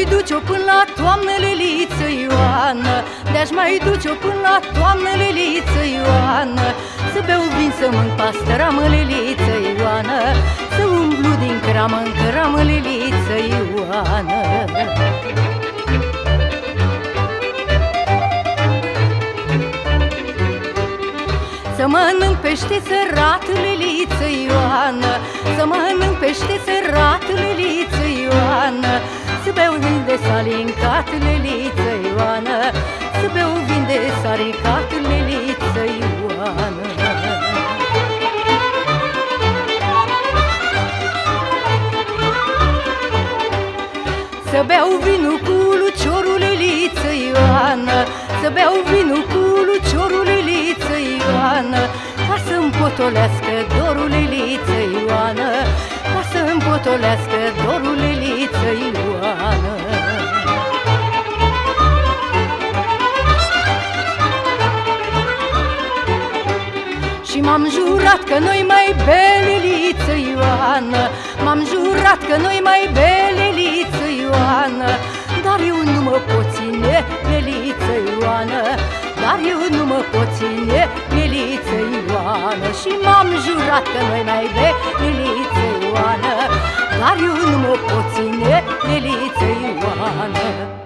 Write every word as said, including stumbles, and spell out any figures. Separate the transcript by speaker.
Speaker 1: duce-o până la toamnă, Leliță Ioană, de-aș mai duce-o până la toamnă, Leliță Ioană, să beau vin, să mânc pastăramă, Leliță Ioană, să umblu din cramă în cramă, Leliță Ioană. Să mănânc pește sărat, Leliță Ioană, să mănânc pește sărat, Leliță Ioană, să beau vin de salincat, Leliță Ioană, să beau vin de salincat, Leliță Ioană. Să beau vinul cu luciorul, Leliță Ioană, să beau vinul cu luciorul, Leliță Ioană, ca să-mi potolească dorul, Leliță Ioană, ca să-mi potolească dorul, Leliță Ioană. Și m-am jurat că noi mai bem, Leliță Ioană, m-am jurat că noi mai bem, Leliță Ioană, dar eu nu mă pot ține, Leliță Ioană, dar eu nu mă pot ține, Leliță Ioană. Și m-am jurat că noi mai bem, Leliță Ioană, dar eu nu mă pot ține, Leliță Ioană.